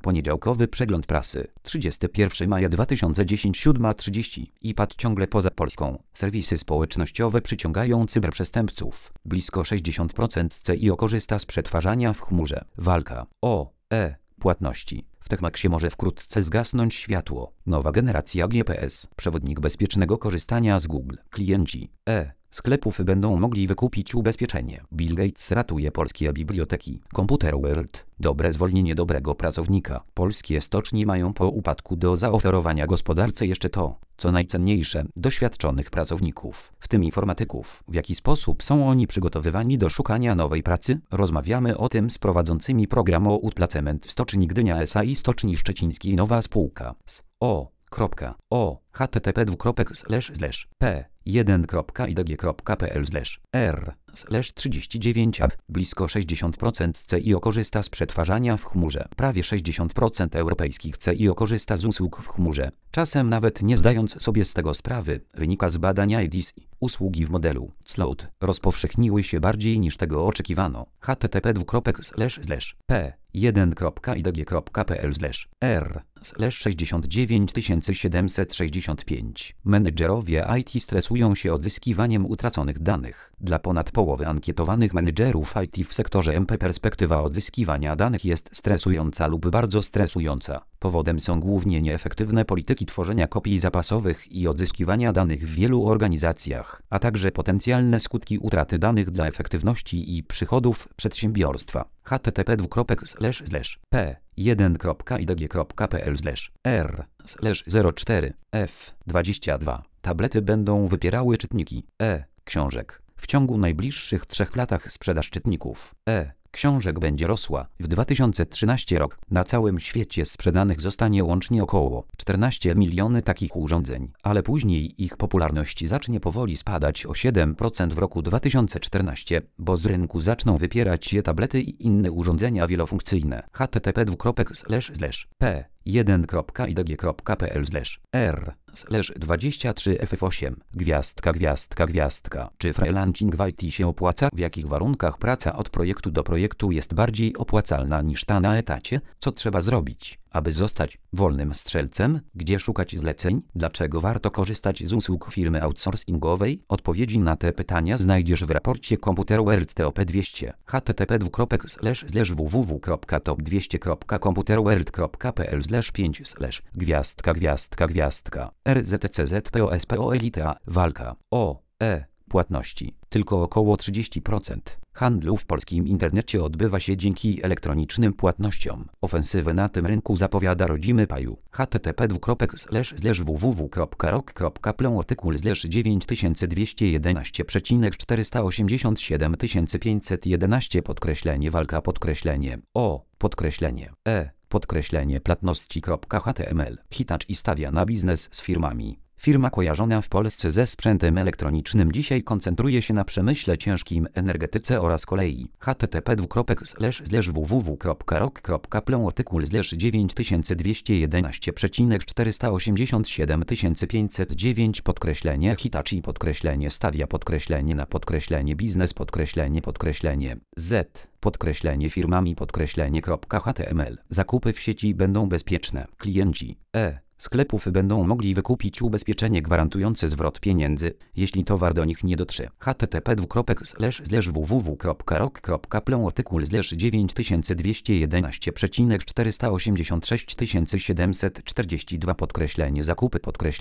Poniedziałkowy przegląd prasy. 31 maja 2010 7:30. iPad ciągle poza Polską. Serwisy społecznościowe przyciągają cyberprzestępców. Blisko 60% CIO korzysta z przetwarzania w chmurze. Walka o płatności. W Techmaxie może wkrótce zgasnąć światło. Nowa generacja GPS. Przewodnik bezpiecznego korzystania z Google. Klienci sklepów będą mogli wykupić ubezpieczenie. Bill Gates ratuje polskie biblioteki. Computer World. Dobre zwolnienie dobrego pracownika. Polskie stocznie mają po upadku do zaoferowania gospodarce jeszcze to, co najcenniejsze, doświadczonych pracowników, w tym informatyków. W jaki sposób są oni przygotowywani do szukania nowej pracy? Rozmawiamy o tym z prowadzącymi program o placement w Stoczni Gdynia S.A. i Stoczni Szczecińskiej Nowa Spółka http://p1.idg.pl/r/39ab. Blisko 60% CIO korzysta z przetwarzania w chmurze. Prawie 60% europejskich CIO korzysta z usług w chmurze, czasem nawet nie zdając sobie z tego sprawy, wynika z badania IDC. Usługi w modelu cloud rozpowszechniły się bardziej niż tego oczekiwano. http://p1.idg.pl/r/69765. Menedżerowie IT stresują się odzyskiwaniem utraconych danych. Dla ponad połowy ankietowanych menedżerów IT w sektorze MP perspektywa odzyskiwania danych jest stresująca lub bardzo stresująca. Powodem są głównie nieefektywne polityki tworzenia kopii zapasowych i odzyskiwania danych w wielu organizacjach, a także potencjalne skutki utraty danych dla efektywności i przychodów przedsiębiorstwa. http://p1.idg.pl/r/04f22. Tablety będą wypierały czytniki książek. W ciągu najbliższych 3 latach sprzedaż czytników książek będzie rosła. W 2013 rok na całym świecie sprzedanych zostanie łącznie około 14 miliony takich urządzeń, ale później ich popularność zacznie powoli spadać o 7% w roku 2014, bo z rynku zaczną wypierać je tablety i inne urządzenia wielofunkcyjne. http://p1.idg.pl/r/23ff8. Czy freelancing w IT się opłaca? W jakich warunkach praca od projektu do projektu jest bardziej opłacalna niż ta na etacie? Co trzeba zrobić, aby zostać wolnym strzelcem? Gdzie szukać zleceń? Dlaczego warto korzystać z usług firmy outsourcingowej? Odpowiedzi na te pytania znajdziesz w raporcie Computer World TOP 200. http://www.top200.computerworld.pl/5/RZTCZPOSPO Elita. Walka o płatności. Tylko około 30% handlu w polskim internecie odbywa się dzięki elektronicznym płatnościom. Ofensywę na tym rynku zapowiada rodzimy Paju. http://www.rok.pl artykuł /9211.487511 walka platności.html. Hitachi stawia na biznes z firmami. Firma kojarzona w Polsce ze sprzętem elektronicznym dzisiaj koncentruje się na przemyśle ciężkim, energetyce oraz kolei. http://www.rok.pl artykuł /9214875509 Hitachi stawia na biznes z firmami .html. Zakupy w sieci będą bezpieczne. Klienci sklepów będą mogli wykupić ubezpieczenie gwarantujące zwrot pieniędzy, jeśli towar do nich nie dotrze. http://www.rok.pl artykuł /92486742 zakupy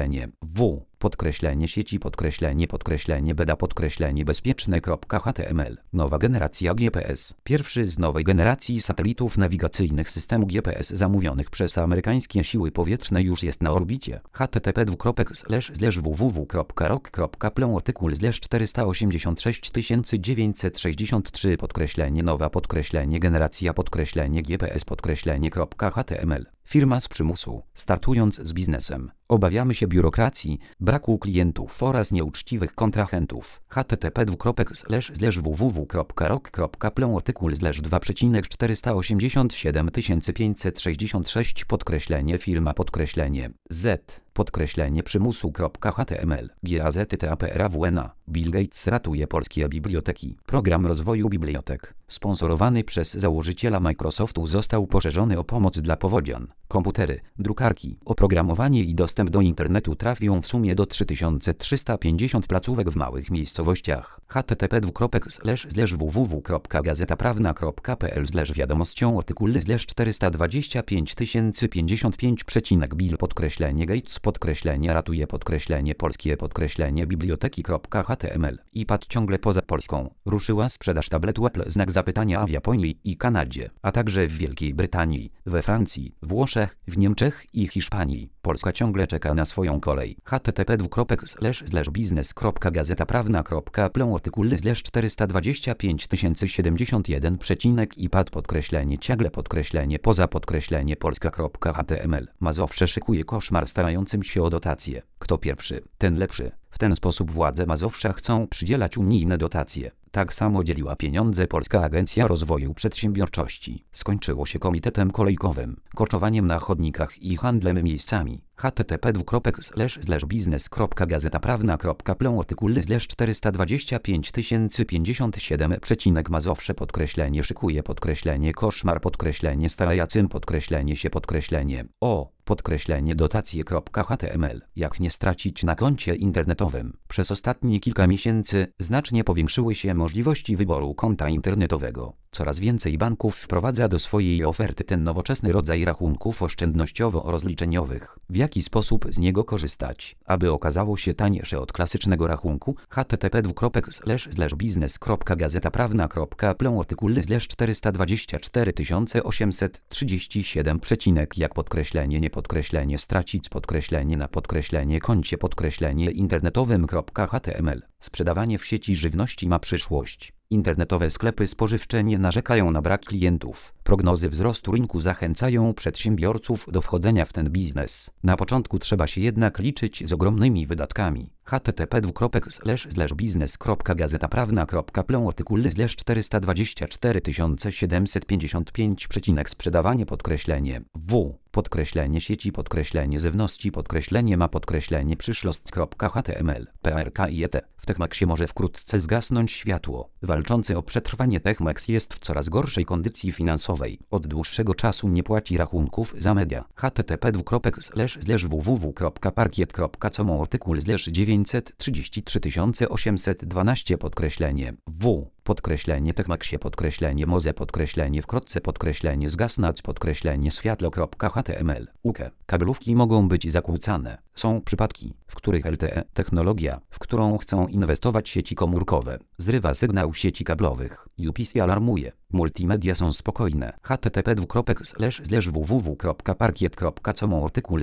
sieci beda bezpieczne.html. Nowa generacja GPS. Pierwszy z nowej generacji satelitów nawigacyjnych systemu GPS zamówionych przez amerykańskie siły powietrzne już jest na orbicie. http://www.rok.pl artykuł /486963 nowa generacja GPS .html. Firma z przymusu. Startując z biznesem, obawiamy się biurokracji, braku klientów oraz nieuczciwych kontrahentów. http://www.rok.pl artykuł /2487566 firma z Przymusu.html. GAZTAPRAWNA. Bill Gates ratuje polskie biblioteki. Program rozwoju bibliotek, sponsorowany przez założyciela Microsoftu, został poszerzony o pomoc dla powodzian. Komputery, drukarki, oprogramowanie i dostęp do internetu trafią w sumie do 3350 placówek w małych miejscowościach. http://www.gazetaprawna.pl wiadomością artykuły /425 Bill Gates ratuje polskie biblioteki.html. iPad ciągle poza Polską. Ruszyła sprzedaż tabletu Apple w Japonii i Kanadzie, a także w Wielkiej Brytanii, we Francji, Włoszech, w Niemczech i Hiszpanii. Polska ciągle czeka na swoją kolej. http://biznes.gazetaprawna.pl artykuły /425 iPad ciągle poza Polska.html. Mazowsze szykuje koszmar starającym się o dotacje. Kto pierwszy, ten lepszy. W ten sposób władze Mazowsza chcą przydzielać unijne dotacje. Tak samo dzieliła pieniądze Polska Agencja Rozwoju Przedsiębiorczości. Skończyło się komitetem kolejkowym, koczowaniem na chodnikach i handlem miejscami. http://biznes.gazetaprawna.pl artykuły /425 Mazowsze szykuje koszmar starającym się dotacje.html. Jak nie stracić na koncie internetowym? Przez ostatnie kilka miesięcy znacznie powiększyły się możliwości wyboru konta internetowego. Coraz więcej banków wprowadza do swojej oferty ten nowoczesny rodzaj rachunków oszczędnościowo-rozliczeniowych. W jaki sposób z niego korzystać, aby okazało się tańsze od klasycznego rachunku? http://biznes.gazetaprawna.pl artykuły /42837 nie stracić na koncie internetowym.html. Sprzedawanie w sieci żywności ma przyszłość. Internetowe sklepy spożywcze nie narzekają na brak klientów. Prognozy wzrostu rynku zachęcają przedsiębiorców do wchodzenia w ten biznes. Na początku trzeba się jednak liczyć z ogromnymi wydatkami. http://biznes.gazetaprawna.pl artykuły /42755 sprzedawanie sieci żywności ma przyszłość.html. PRK-IET. W Techmaxie może wkrótce zgasnąć światło. Walczący o przetrwanie Techmax jest w coraz gorszej kondycji finansowej. Od dłuższego czasu nie płaci rachunków za media. http://www.parkiet.com artykuł /933812 w Techmaxie Moze wkrótce zgasnąć światło.html. Kablówki mogą być zakłócane. Są przypadki, w których LTE, technologia, w którą chcą inwestować sieci komórkowe, zrywa sygnał sieci kablowych. UPC alarmuje. Multimedia są spokojne. http://www.parkiet.com artykuł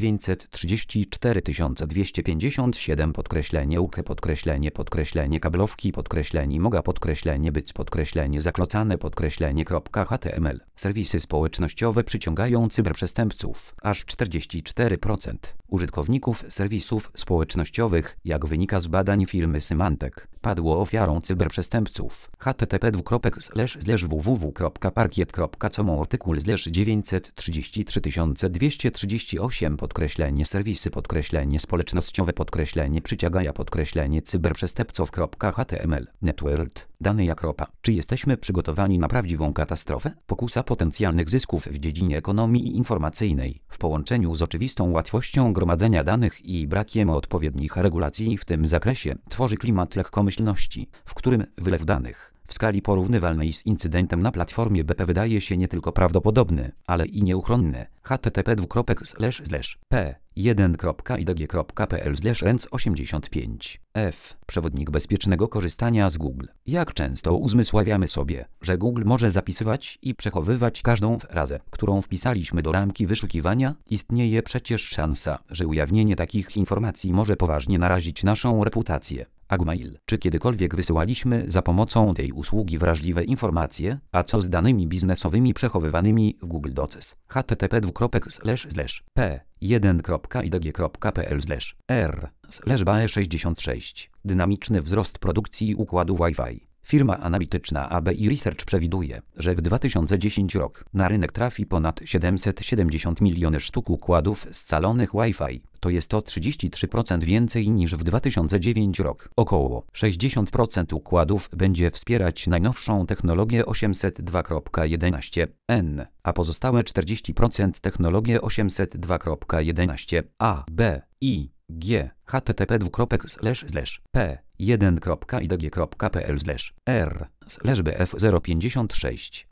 /93257 kablówki moga być zaklocane .html. Serwisy społecznościowe przyciągają cyberprzestępców. Aż 44% użytkowników serwisów społecznościowych, jak wynika z badań firmy Symantec, padło ofiarą cyberprzestępców. http://www.parkiet.com artykuł /933 serwisy społecznościowe przyciągają cyberprzestępców.html. Networld. Dane jak ropa. Czy jesteśmy przygotowani na prawdziwą katastrofę? Pokusa potencjalnych zysków w dziedzinie ekonomii informacyjnej, w połączeniu z oczywistą łatwością gromadzenia danych i brakiem odpowiednich regulacji w tym zakresie, tworzy klimat lekkomyślności, w którym wylew danych w skali porównywalnej z incydentem na platformie BP wydaje się nie tylko prawdopodobny, ale i nieuchronny. http://p1.idg.pl/rens85 f. Przewodnik bezpiecznego korzystania z Google. Jak często uzmysławiamy sobie, że Google może zapisywać i przechowywać każdą frazę, którą wpisaliśmy do ramki wyszukiwania? Istnieje przecież szansa, że ujawnienie takich informacji może poważnie narazić naszą reputację. Agmail. Czy kiedykolwiek wysyłaliśmy za pomocą tej usługi wrażliwe informacje? A co z danymi biznesowymi przechowywanymi w Google Docs? http://p1.idg.pl/r/BE66. Dynamiczny wzrost produkcji układu Wi-Fi. Firma analityczna ABI Research przewiduje, że w 2010 rok na rynek trafi ponad 770 milionów sztuk układów scalonych Wi-Fi. To jest o 33% więcej niż w 2009 rok. Około 60% układów będzie wspierać najnowszą technologię 802.11n, a pozostałe 40% technologię 802.11a, b, i, g, http://p1.idg.pl/r/bf056